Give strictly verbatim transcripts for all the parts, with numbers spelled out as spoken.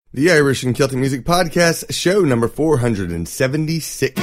The Irish and Celtic Music Podcast, show number four hundred seventy-six.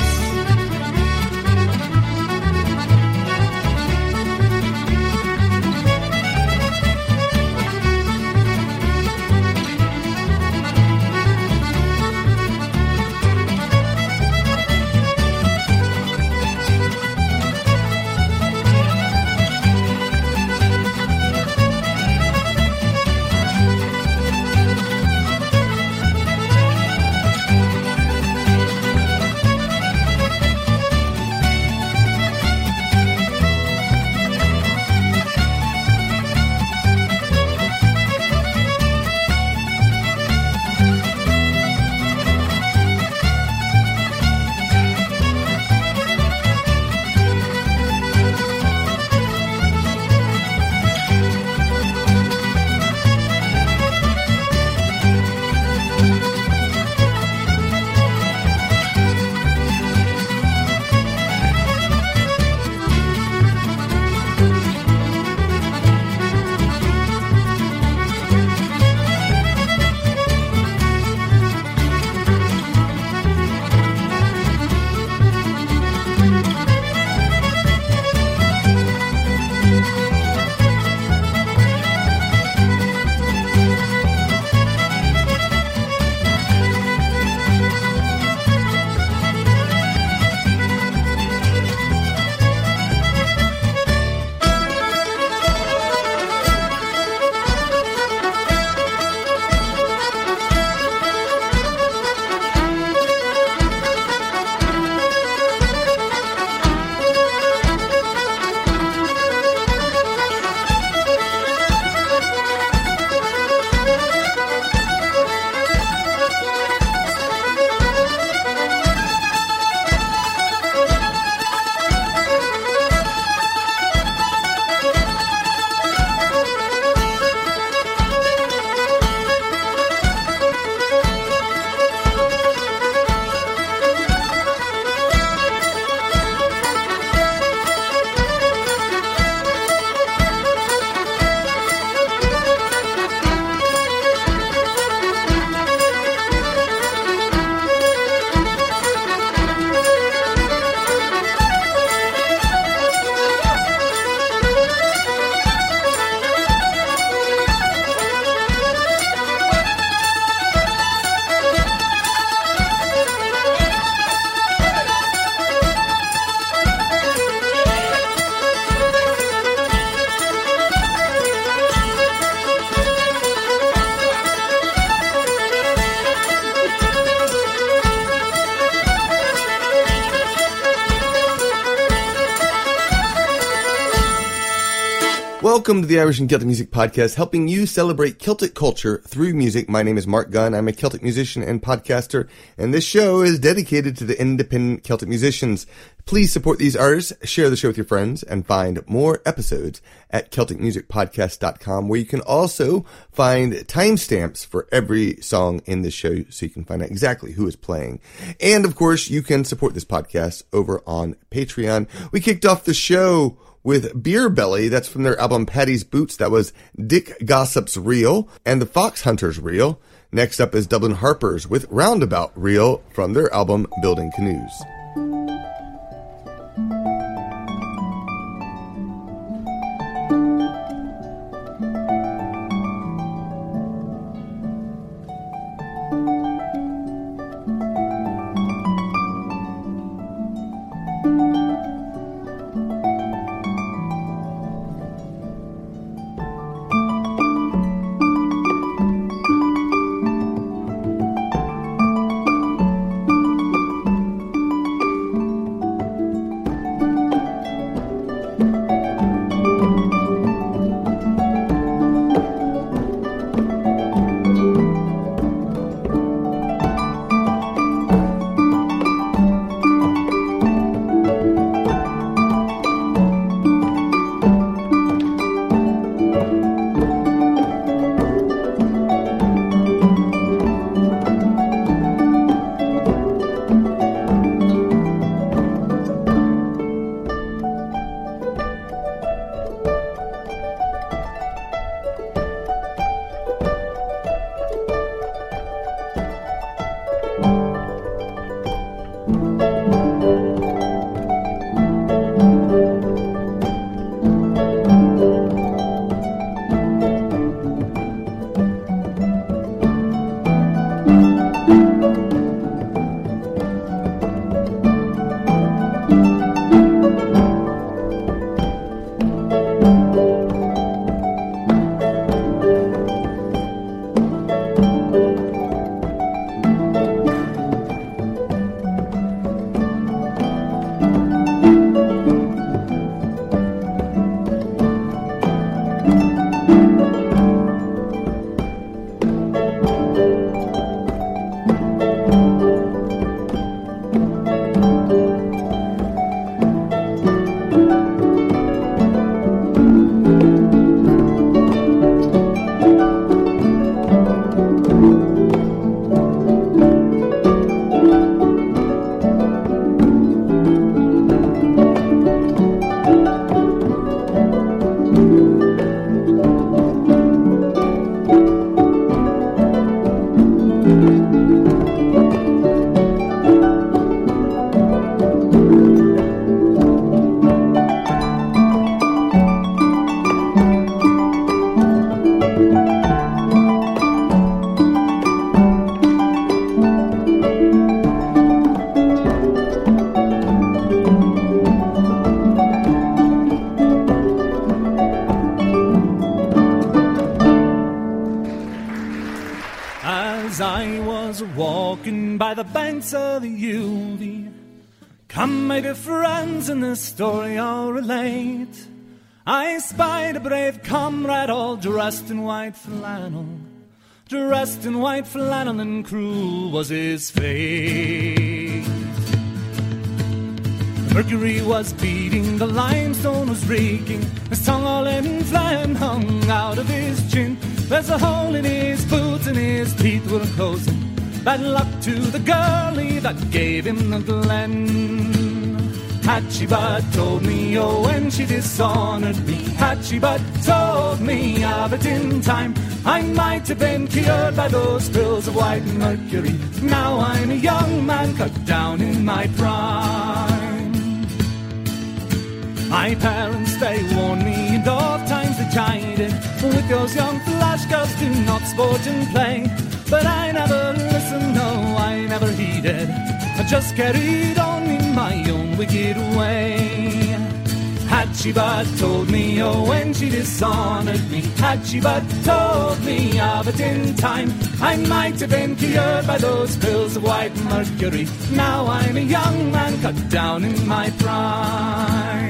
Welcome to the Irish and Celtic Music Podcast, helping you celebrate Celtic culture through music. My name is Mark Gunn. I'm a Celtic musician and podcaster, and this show is dedicated to the independent Celtic musicians. Please support these artists, share the show with your friends, and find more episodes at celtic music podcast dot com, where you can also find timestamps for every song in the show so you can find out exactly who is playing. And, of course, you can support this podcast over on Patreon. We kicked off the show with Beer Belly. That's from their album Paddy's Boots. That was Dick Gossip's Reel and the Fox Hunters Reel. Next up is Dublin Harpers with Roundabout Reel from their album Building Canoes. As I was walking by the banks of the Uvi, come my dear friends, in this story I'll relate. I spied a brave comrade all dressed in white flannel, dressed in white flannel, and cruel was his fate. The mercury was beating, the limestone was reeking, his tongue all inflamed hung out of his chin. There's a hole in his boots and his teeth were closing. Bad luck to the girlie that gave him the glen. Had she but told me, oh, when she dishonored me, had she but told me of it in time, I might have been cured by those pills of white mercury. Now I'm a young man cut down in my prime. My parents, they warned me, and oft times they chided, with those young flash girls do not sport and play. But I never listened, no, I never heeded. I just carried on in my own wicked way. Had she but told me, oh, when she dishonored me, had she but told me of it in time, I might have been cured by those pills of white mercury. Now I'm a young man cut down in my prime.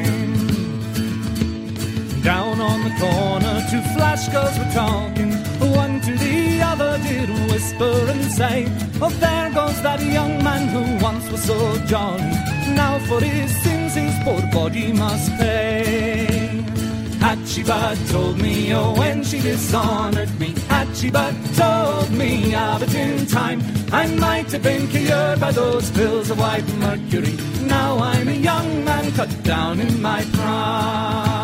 Down on the corner, two flash girls were talking. One to the other did whisper and say, oh, there goes that young man who once was so jolly. Now for his sins his poor body must pay. Had she but told me, oh, when she dishonored me, had she but told me of it in time, I might have been cured by those pills of white mercury. Now I'm a young man cut down in my prime.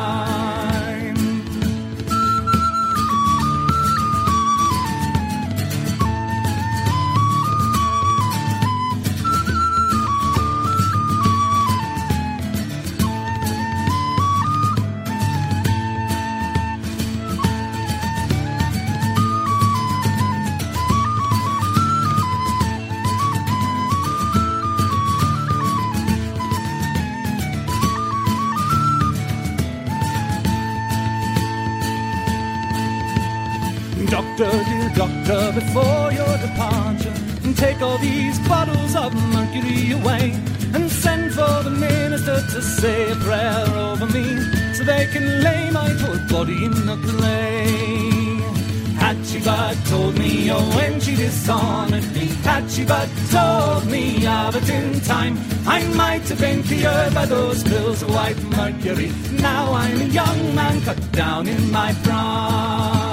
Doctor, dear doctor, before your departure, take all these bottles of mercury away, and send for the minister to say a prayer over me, so they can lay my poor body in the clay. Had she but told me, oh, when she dishonored me, had she but told me of it in time, I might have been cured by those pills of white mercury. Now I'm a young man cut down in my prime.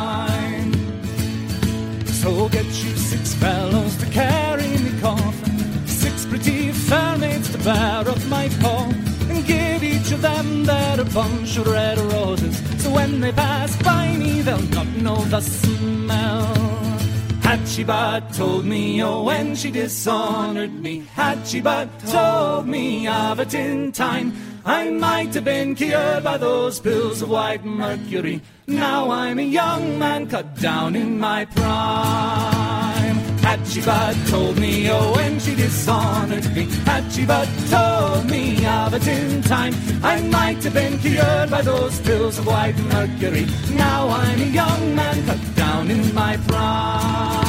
So get you six fellows to carry me coffin, six pretty fair maids to bear up my pall, and give each of them their bunch of red roses, so when they pass by me they'll not know the smell. Had she but told me, oh, when she dishonored me, had she but told me of it in time, I might have been cured by those pills of white mercury. Now I'm a young man cut down in my prime. Had she but told me, oh, when she dishonored me, had she but told me of it in time, I might have been cured by those pills of white mercury. Now I'm a young man cut down in my prime.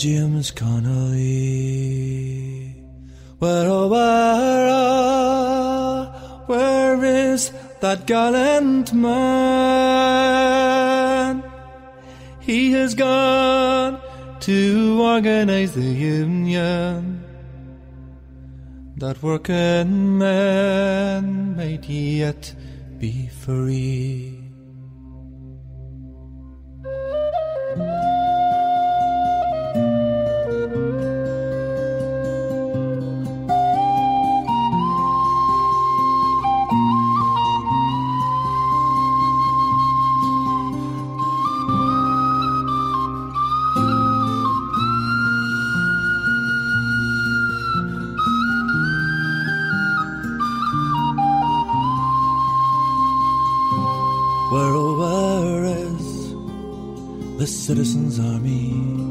James Connolly? Where, oh, where, oh, where is that gallant man? He has gone to organize the union, that working men might yet be free. Where, oh, where is the citizens' army?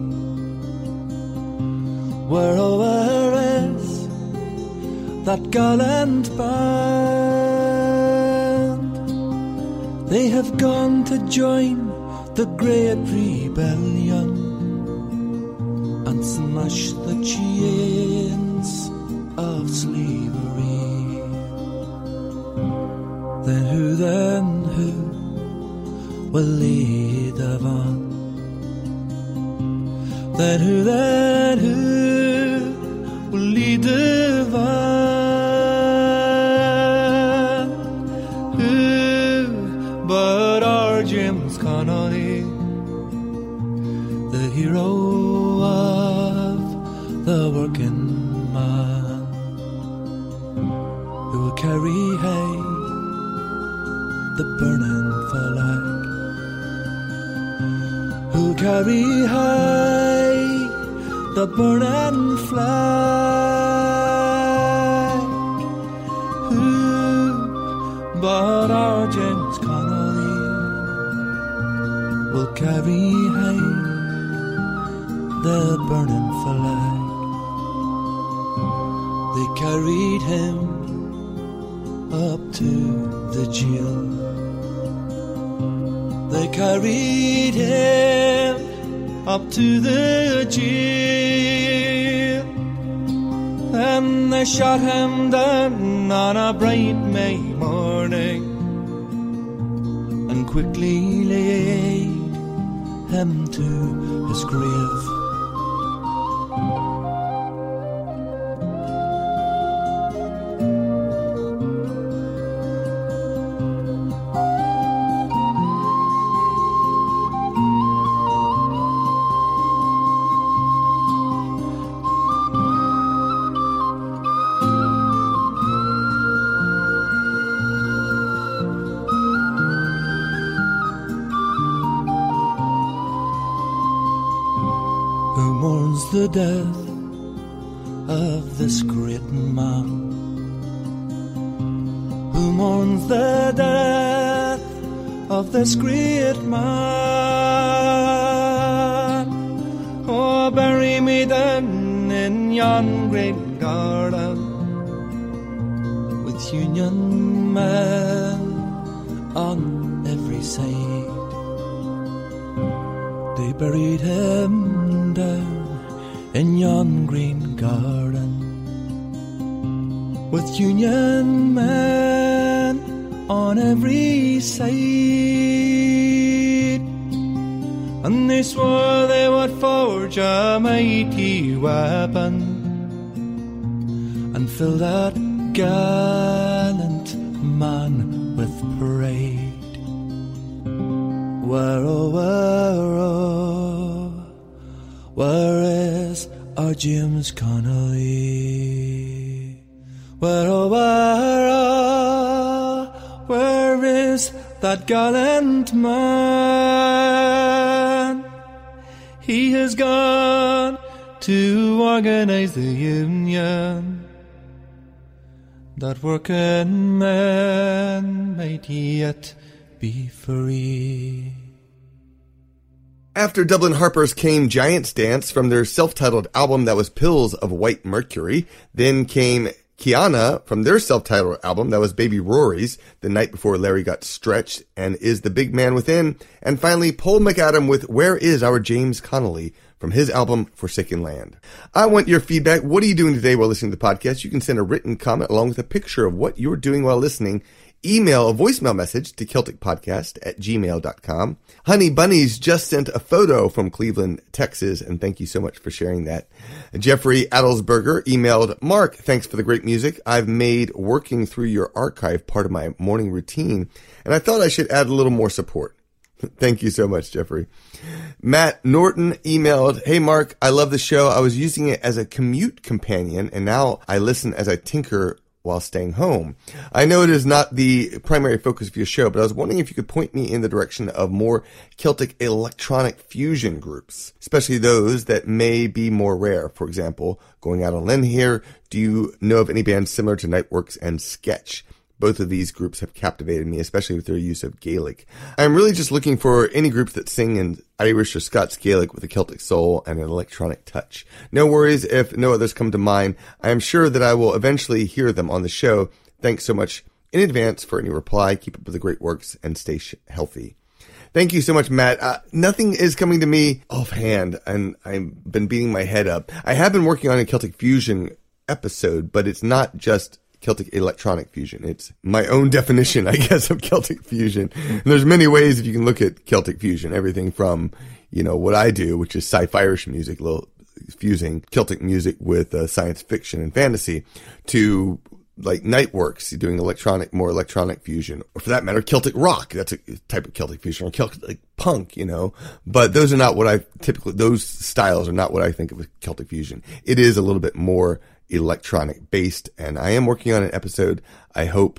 Where, oh, where is that gallant band? They have gone to join the great rebellion and smash the chains of slavery. Then who, then who will lead the van? Then who, then who will lead the van? Who but our James Connolly, the hero of the working man, who will carry hay, the burning flag, who carry high the burning flag. Who but our James Connolly will carry high the burning flag? They carried him up to the jail. They carried him up to the jail, and they shot him down on a bright May morning, and quickly laid him to his grave. The death of this great man, who mourns the death of this great man. Oh, bury me then in yon great garden, with Union men on every side. They buried him down in yon green garden, with Union men on every side. And they swore they would forge a mighty weapon and fill that gallant man with pride. Where, oh, where, oh, where is our James Connolly? Where, oh, where, oh, where is that gallant man? He has gone to organize the union, that working men might yet be free. After Dublin Harpers came Giants Dance from their self-titled album that was Pills of White Mercury. Then came Kiana from their self-titled album that was Baby Rory's, The Night Before Larry Got Stretched and Is the Big Man Within. And finally, Paul McAdam with Where Is Our James Connolly from his album Forsaken Land. I want your feedback. What are you doing today while listening to the podcast? You can send a written comment along with a picture of what you're doing while listening. Email a voicemail message to celtic podcast at gmail dot com. Honey Bunnies just sent a photo from Cleveland, Texas, and thank you so much for sharing that. Jeffrey Adelsberger emailed, Mark, thanks for the great music. I've made working through your archive part of my morning routine, and I thought I should add a little more support. Thank you so much, Jeffrey. Matt Norton emailed, hey, Mark, I love the show. I was using it as a commute companion, and now I listen as I tinker while staying home. I know it is not the primary focus of your show, but I was wondering if you could point me in the direction of more Celtic electronic fusion groups, especially those that may be more rare. For example, going out on a limb here, do you know of any bands similar to Nightworks and Sketch? Both of these groups have captivated me, especially with their use of Gaelic. I'm really just looking for any groups that sing in Irish or Scots Gaelic with a Celtic soul and an electronic touch. No worries if no others come to mind. I am sure that I will eventually hear them on the show. Thanks so much in advance for any reply. Keep up with the great works and stay sh- healthy. Thank you so much, Matt. Uh, nothing is coming to me offhand, and I've been beating my head up. I have been working on a Celtic fusion episode, but it's not just Celtic electronic fusion. It's my own definition, I guess, of Celtic fusion. And there's many ways that you can look at Celtic fusion. Everything from, you know, what I do, which is sci-fi-ish music, little fusing Celtic music with uh, science fiction and fantasy, to like Nightworks, doing electronic, more electronic fusion, or for that matter, Celtic rock. That's a type of Celtic fusion, or Celtic like punk, you know. But those are not what I typically, those styles are not what I think of as Celtic fusion. It is a little bit more electronic based, and I am working on an episode. I hope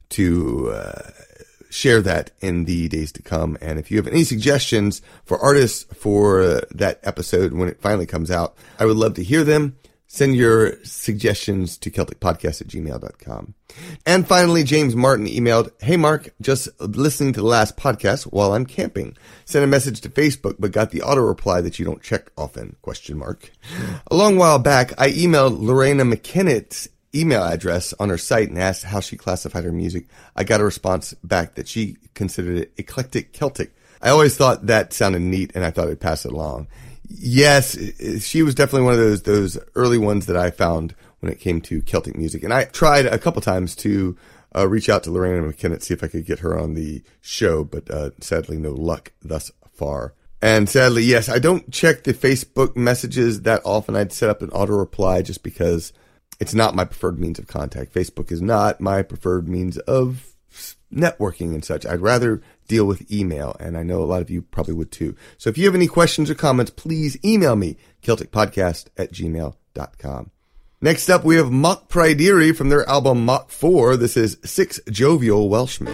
to uh, share that in the days to come. And if you have any suggestions for artists for uh, that episode when it finally comes out, I would love to hear them. Send your suggestions to celtic podcast at gmail dot com. And finally, James Martin emailed, hey, Mark, just listening to the last podcast while I'm camping. Sent a message to Facebook, but got the auto reply that you don't check often, question mark. A long while back, I emailed Lorena McKennett's email address on her site and asked how she classified her music. I got a response back that she considered it eclectic Celtic. I always thought that sounded neat, and I thought I'd pass it along. Yes, she was definitely one of those those early ones that I found when it came to Celtic music. And I tried a couple times to uh, reach out to Lorena McKennett, see if I could get her on the show, but uh, sadly no luck thus far. And sadly, yes, I don't check the Facebook messages that often. I'd set up an auto reply just because it's not my preferred means of contact. Facebook is not my preferred means of networking and such. I'd rather deal with email, and I know a lot of you probably would too. So if you have any questions or comments, please email me, celtic podcast at gmail dot com. Next up, we have Mock Pryderi from their album Mock four. This is Six Jovial Welshmen.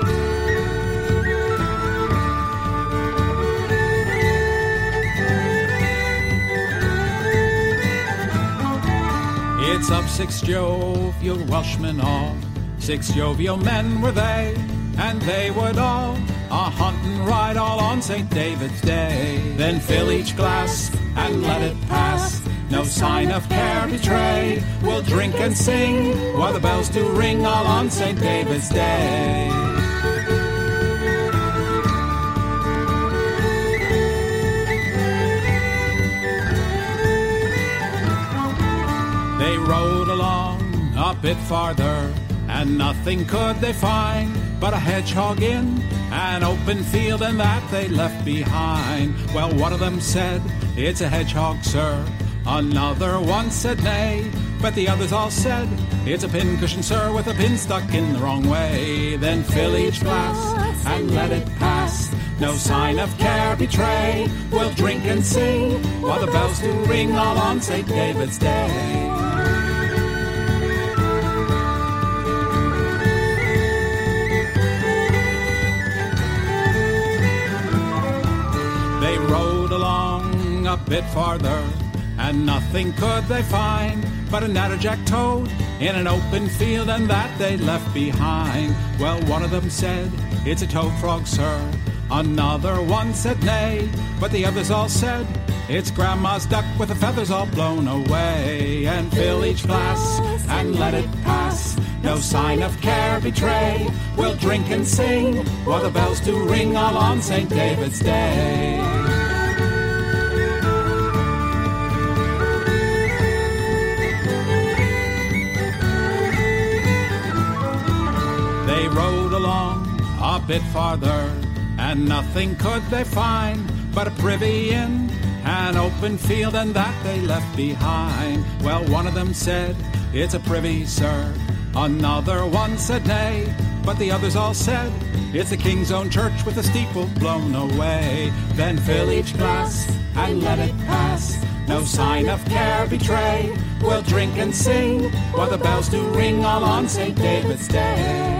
It's of six jovial Welshmen all, six jovial men were they, and they would all a hunt and ride all on Saint David's Day. Then fill each glass and let it pass, no sign of care betray. We'll drink and sing while the bells do ring all on Saint David's Day. They rode along a bit farther, and nothing could they find but a hedgehog in an open field, and that they left behind. Well, one of them said, it's a hedgehog, sir. Another one said, nay. But the others all said, it's a pincushion, sir, with a pin stuck in the wrong way. Then fill each glass and let it pass, no sign of care betray. We'll drink and sing while the bells do ring all on Saint David's Day. They rode along a bit farther, and nothing could they find but a natterjack toad in an open field, and that they left behind. Well, one of them said, it's a toad frog, sir. Another one said, nay. But the others all said, it's grandma's duck with the feathers all blown away. And fill each glass and let it pass, no sign of care betray. We'll drink and sing while the bells do ring all on Saint David's Day. They rode along a bit farther, and nothing could they find but a privy inn, an open field, and that they left behind. Well, one of them said, "It's a privy, sir." Another one said, "Nay," but the others all said, "It's the king's own church with the steeple blown away." Then fill each glass and let it pass, no sign of care betray. We'll drink and sing while the bells do ring all on Saint David's Day.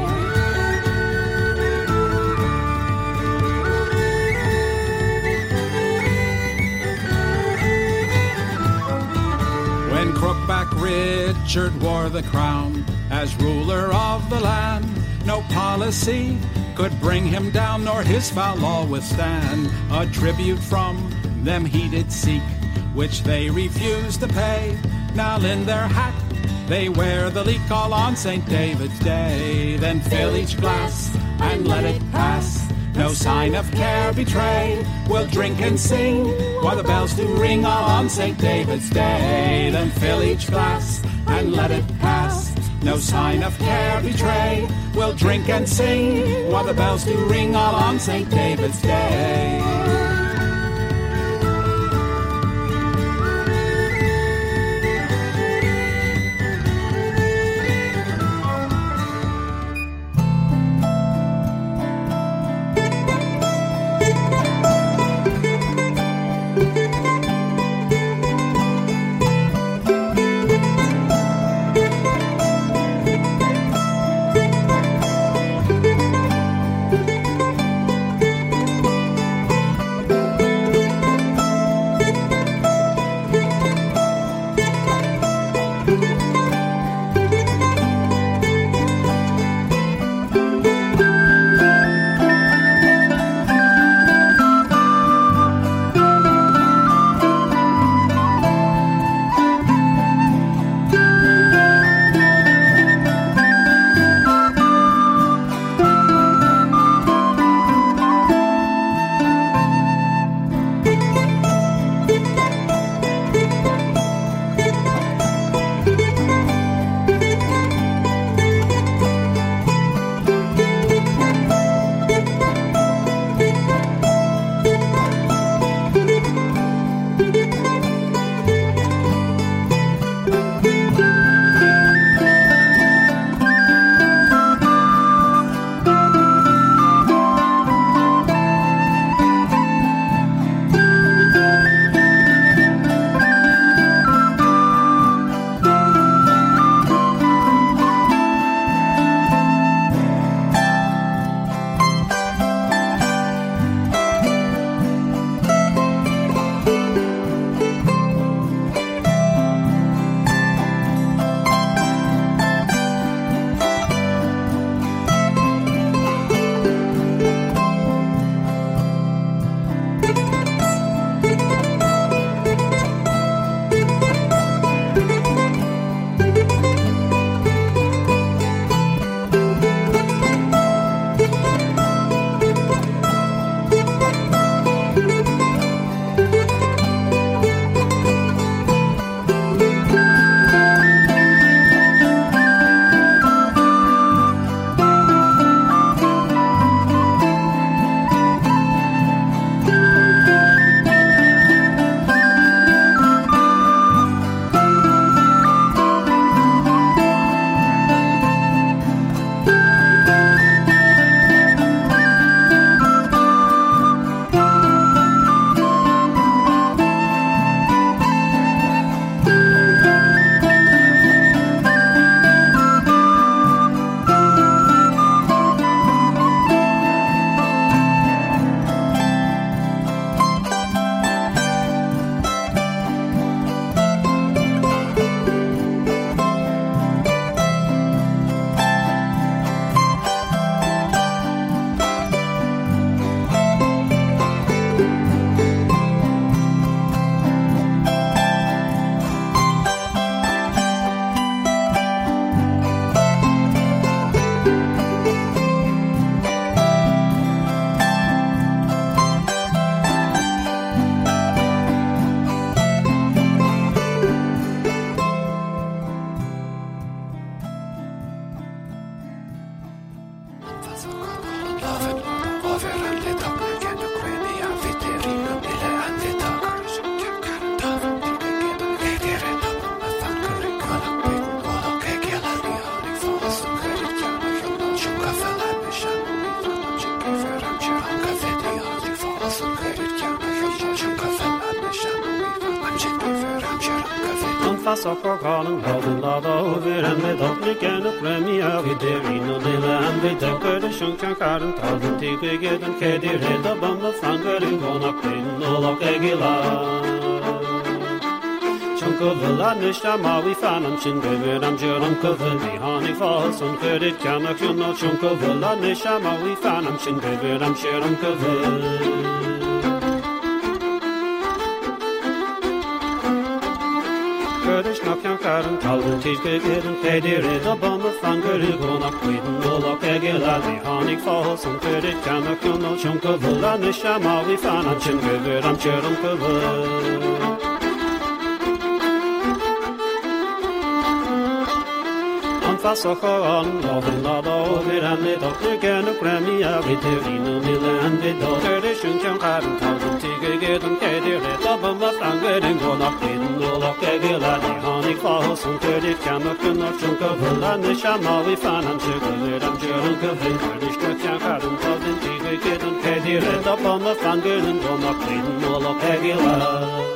When Crookback Richard wore the crown as ruler of the land, no policy could bring him down, nor his foul law withstand. A tribute from them he did seek, which they refused to pay. Now in their hat they wear the leek all on Saint David's Day. Then fill each glass and let it pass, no sign of care betray. We'll drink and sing while the bells do ring all on Saint David's Day. Then fill each glass and let it pass, no sign of care betray. We'll drink and sing while the bells do ring all on Saint David's Day. Fast for calling love and love over and we don't begin to premiere we did in the land we don't go to shunk and card and told and take we get and kid it the bum the front and go up in no lock egila chunk of the land is shama we found and chin baby I'm sure I'm covered the honey falls on credit can I can not chunk of the land is shama we found and chin baby I'm sure I'm covered Kurdish knock your car and tell the teach good and pay the red up on the front good going up with no lock egg the honey falls and credit can I kill no chunk of the land is shama we found I'm chin good I'm sure I'm covered Fast on love and love over and the doctor can a Grammy every day in the middle and the daughter they shouldn't come out and tell them to get them carry it up on my finger and go up in the lock egg the honey falls and credit can not can not chunk of the land the shama we found I'm sure that I'm sure I'm covered British can't out and tell them to get them carry it up on my finger and go up in the lock egg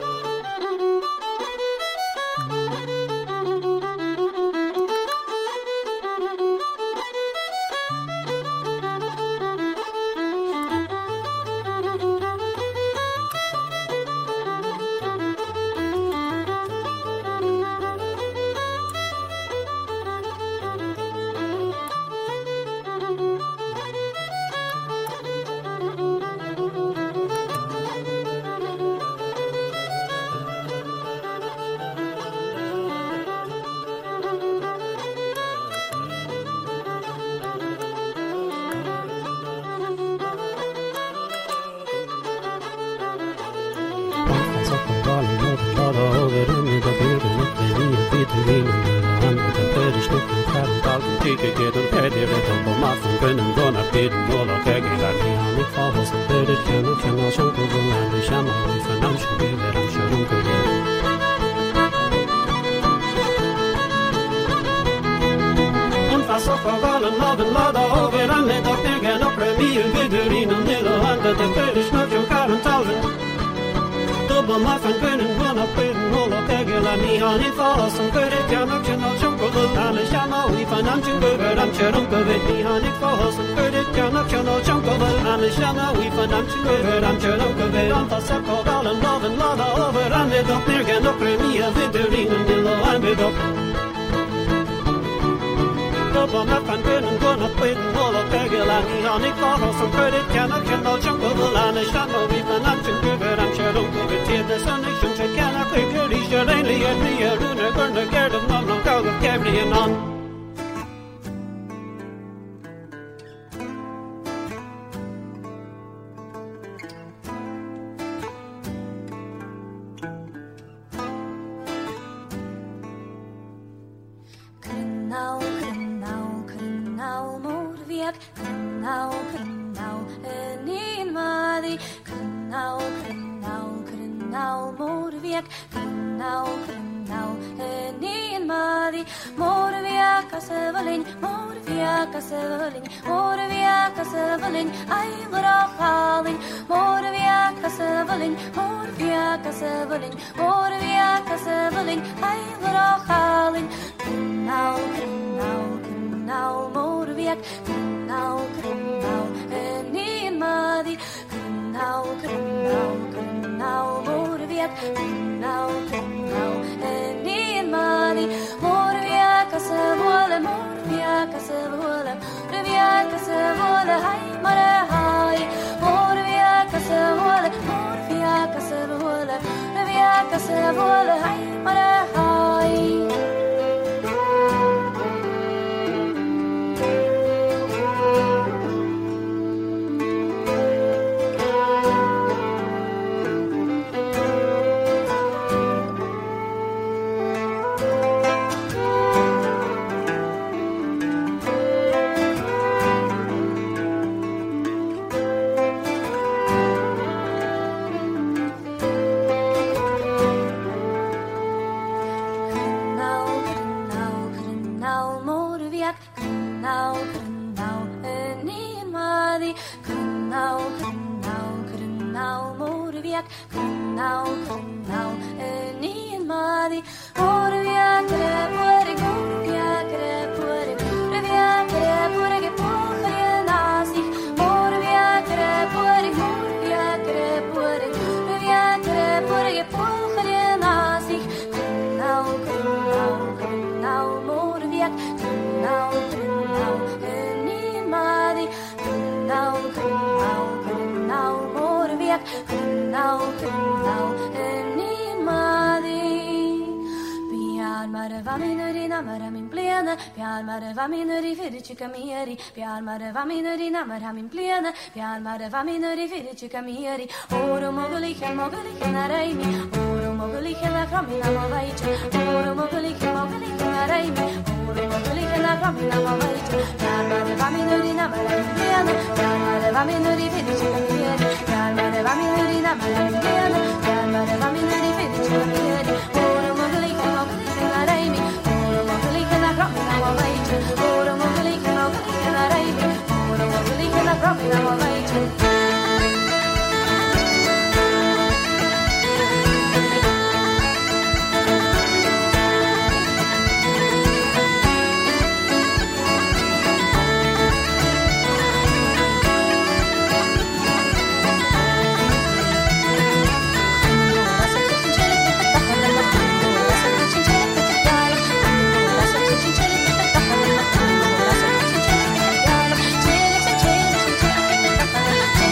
Genau, genau, genau, morviak. Genau, genau, ni madi. Morviak, repore, morviak, repore, morviak, repore, que poche nasi. Morviak, repore, morviak, repore, morviak, repore, que poche nasi. Genau, genau, genau, morviak. Genau, genau, ni madi. Genau, genau, genau, morviak. Genau, genau, ni madi. Pyar marva mineri namara min plena. Pyar marva mineri firici camieri. Pyar marva mineri namara min plena. Pyar marva mineri firici camieri. Oro moguliche moguliche na reimi. Oro moguliche na framina movaice. Oro moguliche moguliche na reimi. Oro moguliche na framina movaice. Pyar marva mineri namara min plena. Pyar marva mineri firici camieri. Pyar marva mineri namara min plena. Pyar marva mineri firici camieri. Oro moguliche moguliche na reimi. Oro moguliche na framina movaice. Oro moguliche moguliche na reimi. Oro moguliche na framina movaice. Chile,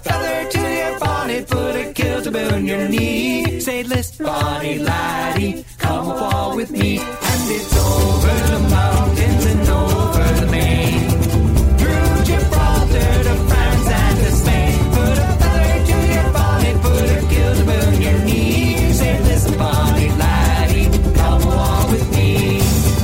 feather to your bonnet, put a kilt about your knee. Say, list, bonny laddie, come walk with me. And it's over the mountains and over the main, through Gibraltar to France and to Spain. Put a feather to your bonnet, put a kilt about your knee. Say, list, bonny laddie, come walk with me.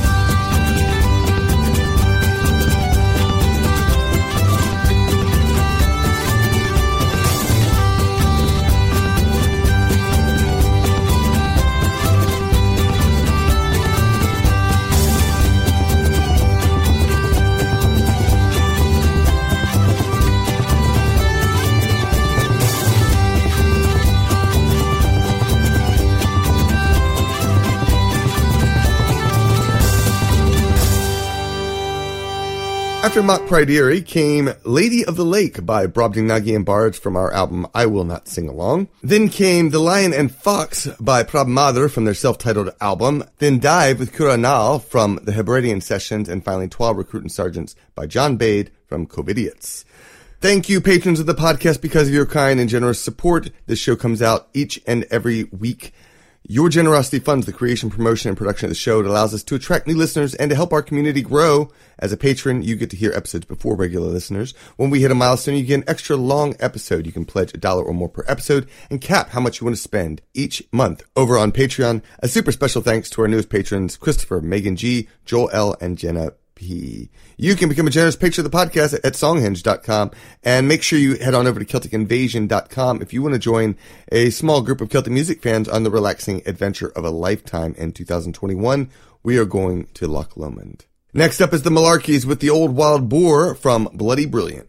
After Mock Pryderi came Lady of the Lake by Brobdingnagi and Bards from our album I Will Not Sing Along. Then came The Lion and Fox by Prab Madr from their self-titled album. Then Dive with Curanal from the Hebridean Sessions. And finally twelve Recruit and Sergeants by John Bade from Covidiots. Thank you, patrons of the podcast. Because of your kind and generous support, this show comes out each and every week. Your generosity funds the creation, promotion, and production of the show. It allows us to attract new listeners and to help our community grow. As a patron, you get to hear episodes before regular listeners. When we hit a milestone, you get an extra long episode. You can pledge a dollar or more per episode and cap how much you want to spend each month over on Patreon. A super special thanks to our newest patrons, Christopher, Megan G, Joel L, and Jenna P. You can become a generous patron of the podcast at songhenge dot com, and make sure you head on over to celtic invasion dot com if you want to join a small group of Celtic music fans on the relaxing adventure of a lifetime. In two thousand twenty-one, we are going to Loch Lomond. Next up is the Malarkeys with The Old Wild Boar from Bloody Brilliant.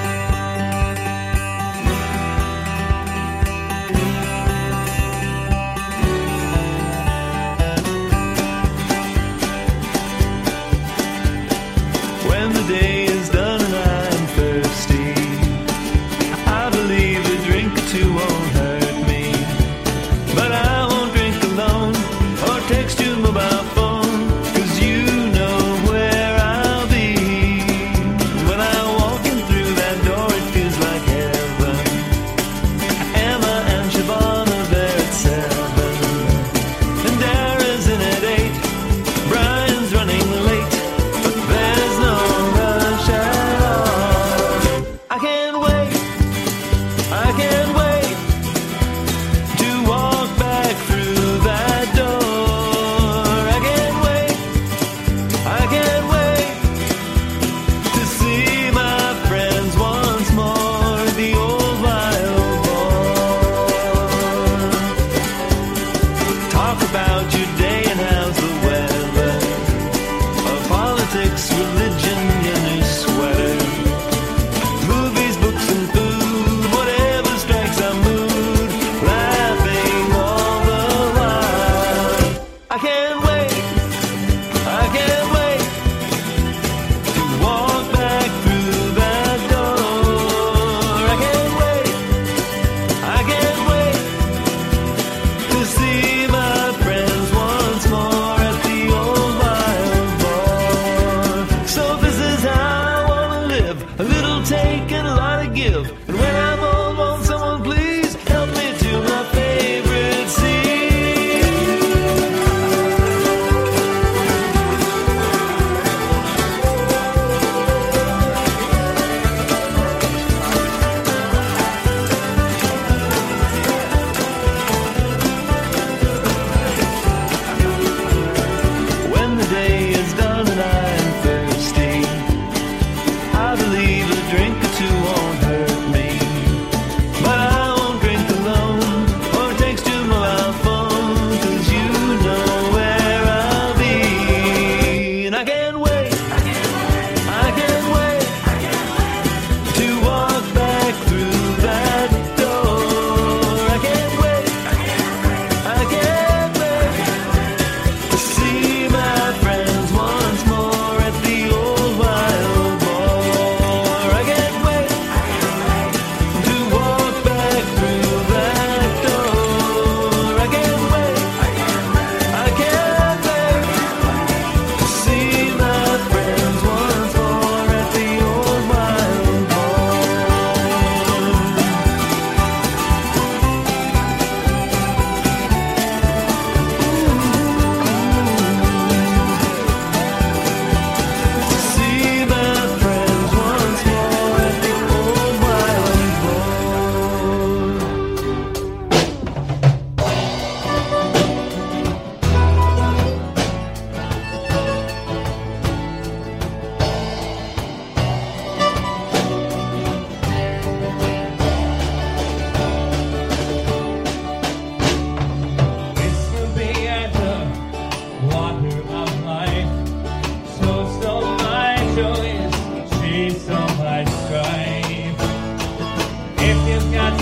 When the day is done and I'm thirsty, I believe a drink or two won't hurt me. But I won't drink alone or text your mobile phone, 'cause you know where I'll be when I'm walking through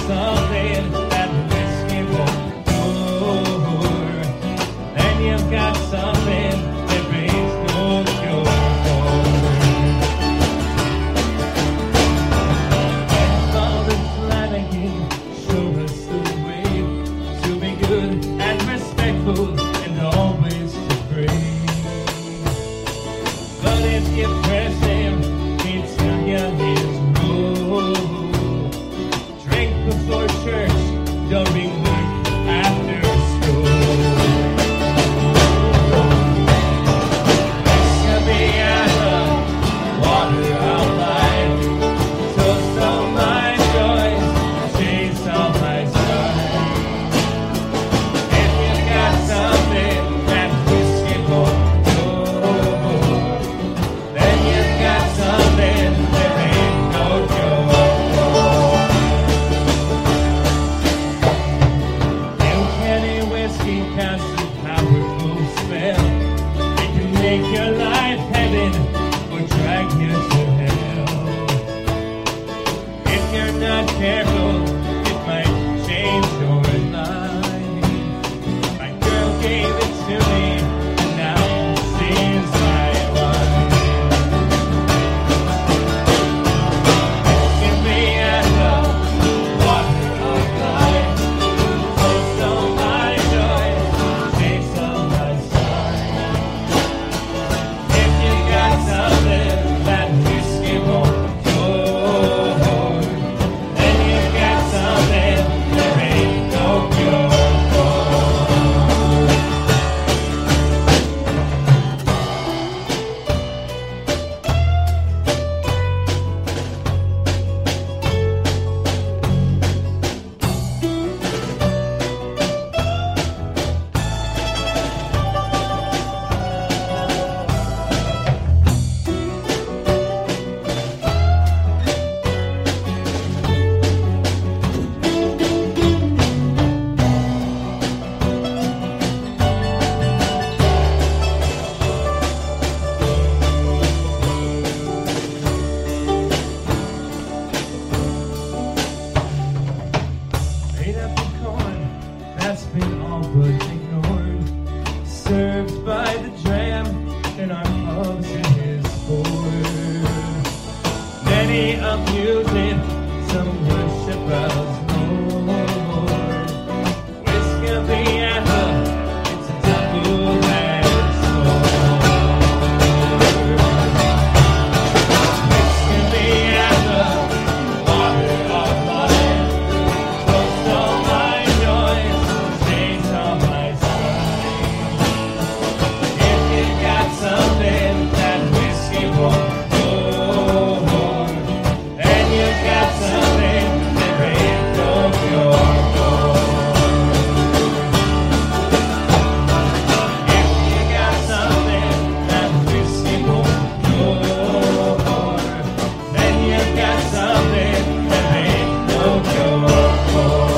something that whiskey won't cure, then you've got something that brings no cure for. And Father Flanagan showed us the way to be good and respectful and always to pray. But if you press him, he'd tell you his rule. Drink before church, during work, after school. This could be apple, water of life, toast all my joys, chase all my strife. If you got something that whiskey won't cure, then you've got something that ain't no cure. New Kenny whiskey casts a powerful spell. It can make your life heaven or drag you to hell. If you're not careful, it might change your life. My girl gave it to me, and now she's my wife. Give me a cup, water of life, toast all my joys, chase all my strife. If you got something that whiskey won't cure, then you got something there ain't no cure for. Made up of corn that's been all but ignored, served by the dram in our pubs in his board. Many abuse it, some worship as Lord. Whiskey of the apple, it's a double-edged sword. Whiskey of the apple, water of life, toast all my joys, chase all my strife. If you got something that whiskey won't cure, then you got something there ain't no cure for. If you got something that whiskey won't cure, then you got something there ain't no cure for.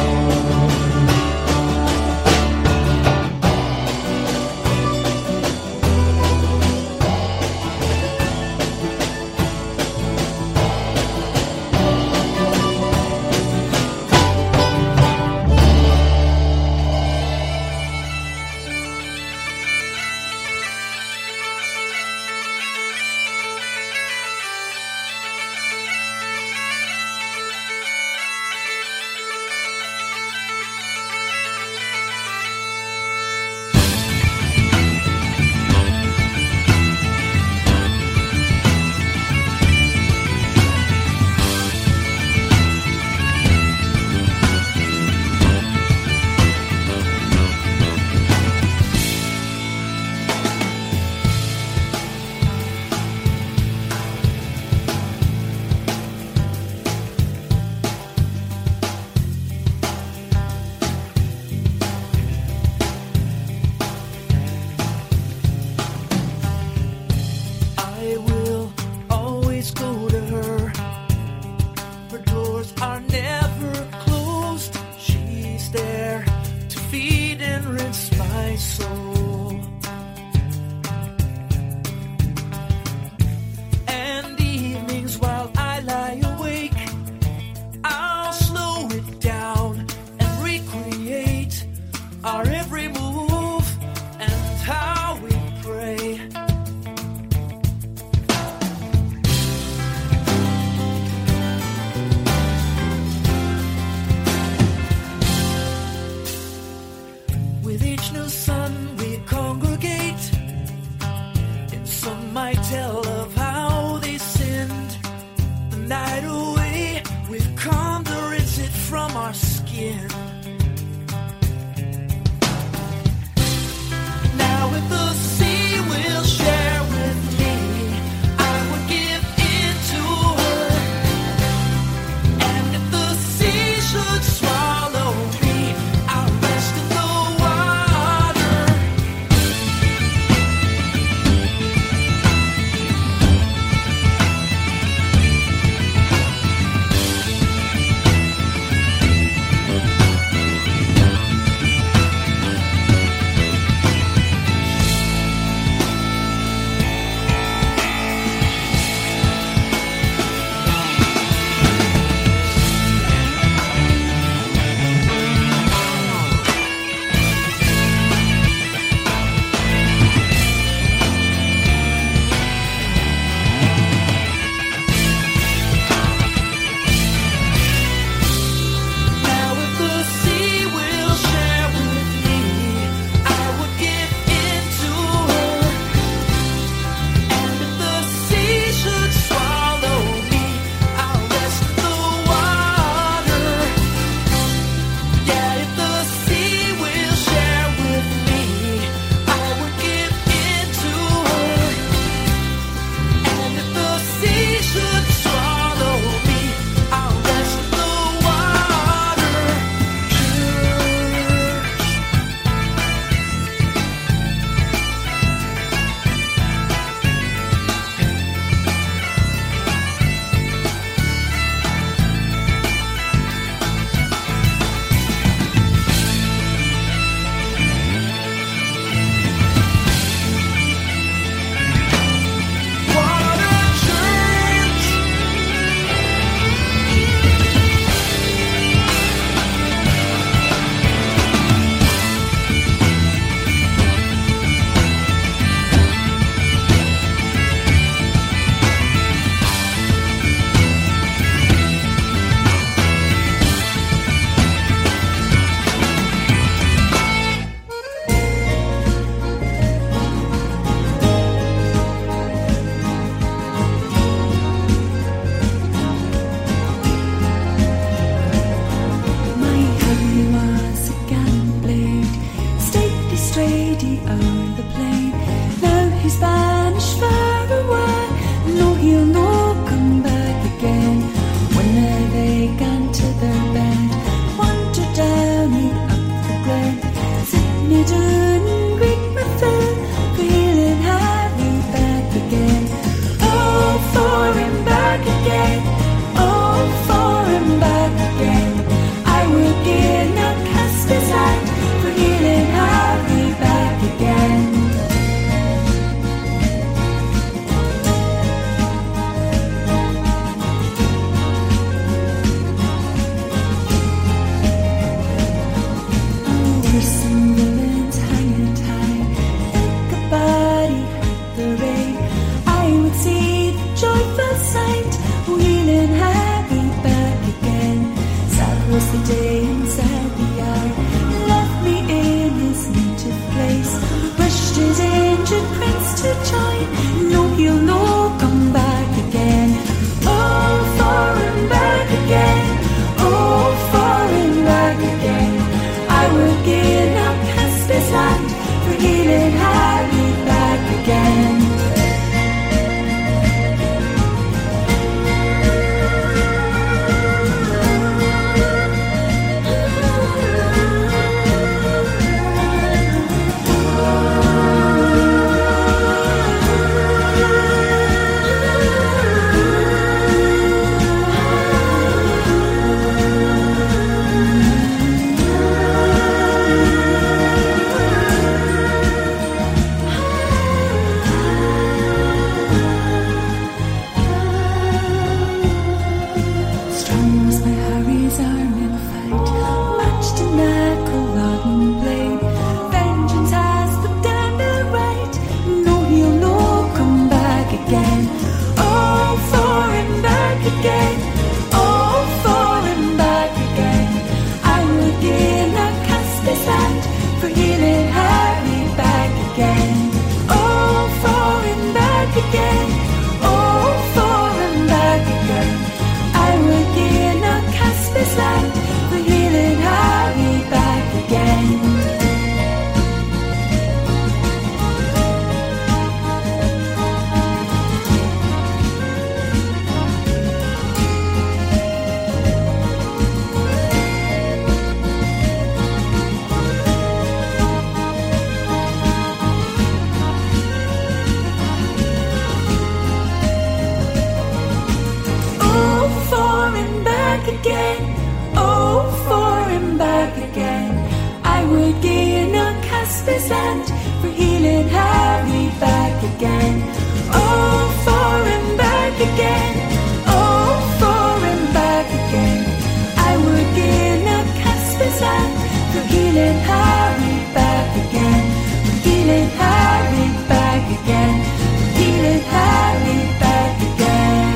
I will always go to her. Her doors are never closed. She's there to feed and rinse my soul. And evenings while I lie awake, I'll slow it again. Now if the sea will share with me, I would give in to her. And if the sea should swallow me, I'll rest in the water. Now if the sea will share with me, I would give in to her. And if the sea should swallow me, I'll rest in the water. Yeah, if the sea will share with me, I would give in to her. And if the sea should swallow me, I'll rest in the water. Water church. My Harry was a gallant blade, stately straighty o'er the plain. Now he's banished far away, no he'll no come back again. When they gan to their bed, wander down it up the glen. Sydney doon greet my fill, feeling Harry back again. Oh, for him back again, oh, for him back again. I will give no cast his hand for healing Harry back again. Oh, there's some villains hanging high, like a body at the rain. I would see the joyful sight, wheeling Harry back again. Sad was the day and sad the hour, left me in his native place. Wished his injured prince to join, no he'll no come back again. Oh, for him back again, oh, for him back again. I will give no cast his land for healing Harry back again. Caspar's land, for he'll have me back again. Oh, for him back again. Oh, for him back again. I would give no Caspar's land, for he'll have me back again. For he'll have me back again. For he'll have me back again.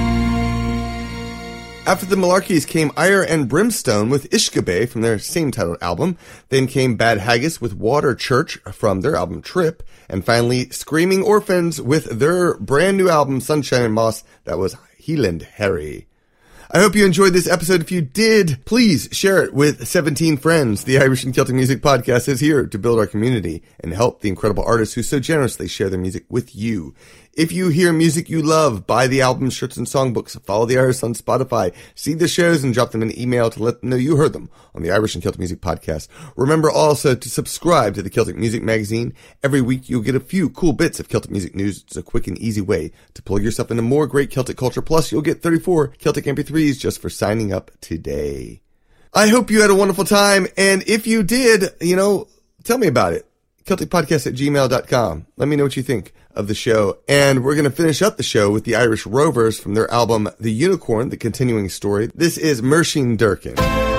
After the Malarkeys came Ire and Brimstone with Ishkabe from their same titled album. Then came Bad Haggis with Water Church from their album Trip. And finally, Screaming Orphans with their brand new album Sunshine and Moss. That was Heeland Harry. I hope you enjoyed this episode. If you did, please share it with seventeen friends. The Irish and Celtic Music Podcast is here to build our community and help the incredible artists who so generously share their music with you. If you hear music you love, buy the albums, shirts, and songbooks, follow the artists on Spotify, see the shows, and drop them an email to let them know you heard them on the Irish and Celtic Music Podcast. Remember also to subscribe to the Celtic Music Magazine. Every week you'll get a few cool bits of Celtic music news. It's a quick and easy way to pull yourself into more great Celtic culture. Plus, you'll get thirty-four Celtic M P threes just for signing up today. I hope you had a wonderful time, and if you did, you know, tell me about it. Celtic Podcast at gmail dot com. Let me know what you think of the show. And we're going to finish up the show with the Irish Rovers from their album The Unicorn, The Continuing Story. This is Mersheen Durkin.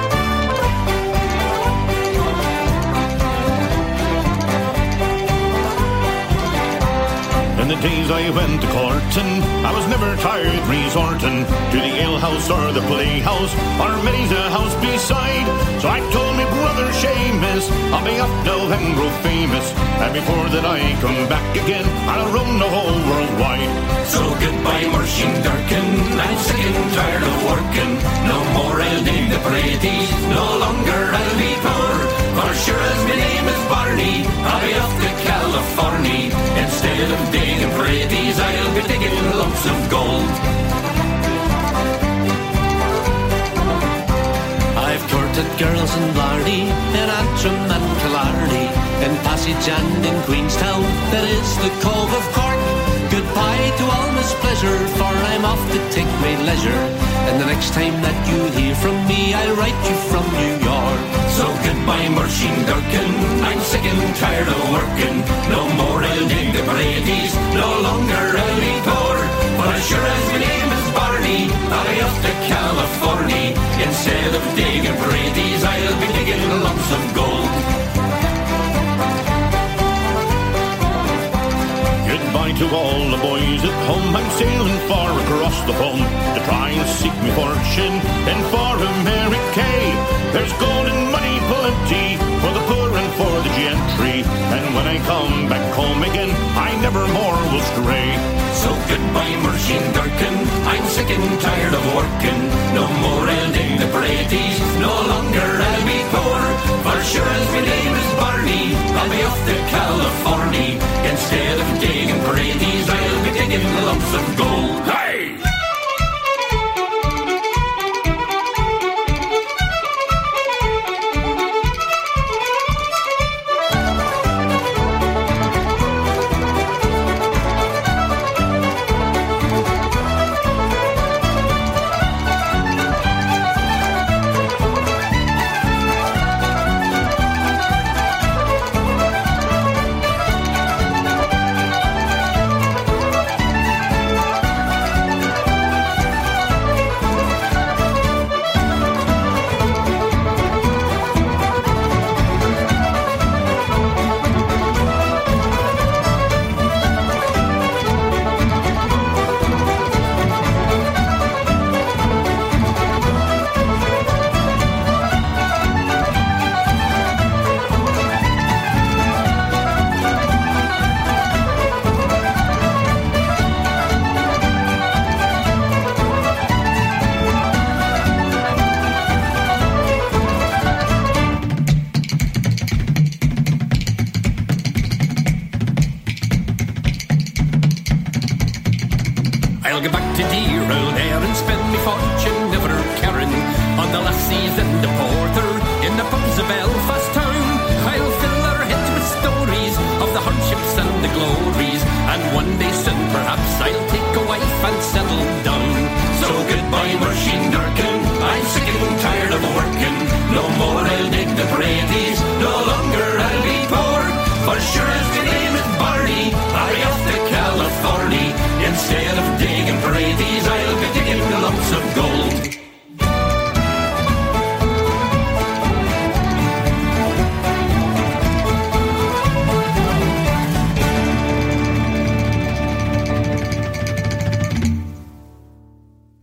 In the days I went to courting, I was never tired resorting to the alehouse or the playhouse, or many's a house beside. So I told me brother Seamus, I'll be up now and grow famous, and before that I come back again, I'll roam the whole world wide. So goodbye Mersheen Durkin, I'm sick and tired of working. No more I'll dig the praties, no longer I'll be poor. For sure as my name is Barney, I'll be off to California. Instead of digging praties, I'll be digging lumps of gold. I've courted girls in Blarney, in Antrim and Killarney, in Passage and in Queenstown, that is the Cove of Cork. Goodbye to all mispleasure, for I'm off to take my leisure. And the next time that you hear from me, I'll write you from New York. So goodbye Mersheen Durkin, I'm sick and tired of working. No more I'll dig the praties, no longer I'll be poor. For as sure as my name is Barney, I'll be off to California. Instead of digging praties, I'll be digging lumps of gold. Goodbye to all the boys at home, I'm sailing far across the foam to try and seek me fortune in far America. There's gold and money plenty for the poor and for the gentry, and when I come back home again, I never more will stray. So goodbye Mersheen Durkin, I'm sick and tired of working. No more I'll dig the praties, no longer I'll be poor. For sure as my name is Barney, I'll be off to California. Instead of digging praties, I'll be digging lumps of gold. Hey! I'll get back to dear old air and spend me fortune never caring on the lassies and the porter in the pubs of Belfast town. I'll fill their heads with stories of the hardships and the glories, and one day soon perhaps I'll take a wife and settle down. So goodbye Mersheen Durkin, I'm sick and tired of working. No more I'll dig the praties, no longer I'll be poor.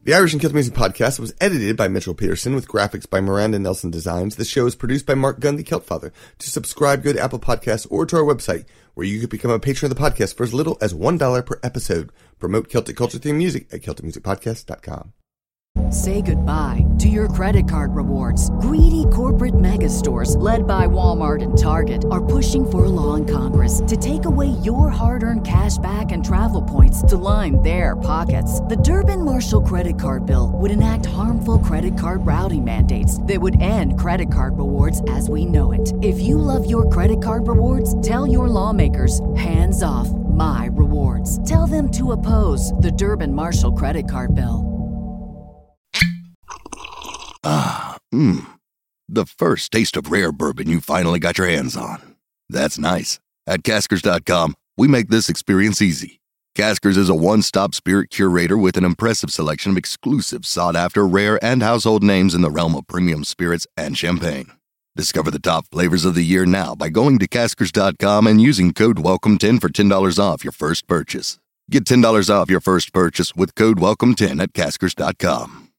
The Irish and Celtic Music Podcast was edited by Mitchell Peterson with graphics by Miranda Nelson Designs. The show is produced by Mark Gunn, the Celt Father. To subscribe, go to Apple Podcasts or to our website, where you could become a patron of the podcast for as little as one dollar per episode. Promote Celtic culture theme music at celtic music podcast dot com. Say goodbye to your credit card rewards. Greedy corporate mega stores, led by Walmart and Target, are pushing for a law in Congress to take away your hard-earned cash back and travel points to line their pockets. The Durbin-Marshall credit card bill would enact harmful credit card routing mandates that would end credit card rewards as we know it. If you love your credit card rewards, tell your lawmakers, hands off my rewards. Tell them to oppose the Durbin-Marshall credit card bill. Ah, mmm. The first taste of rare bourbon you finally got your hands on. That's nice. At Caskers dot com, we make this experience easy. Caskers is a one-stop spirit curator with an impressive selection of exclusive, sought-after, rare, and household names in the realm of premium spirits and champagne. Discover the top flavors of the year now by going to Caskers dot com and using code welcome ten for ten dollars off your first purchase. Get ten dollars off your first purchase with code welcome ten at Caskers dot com.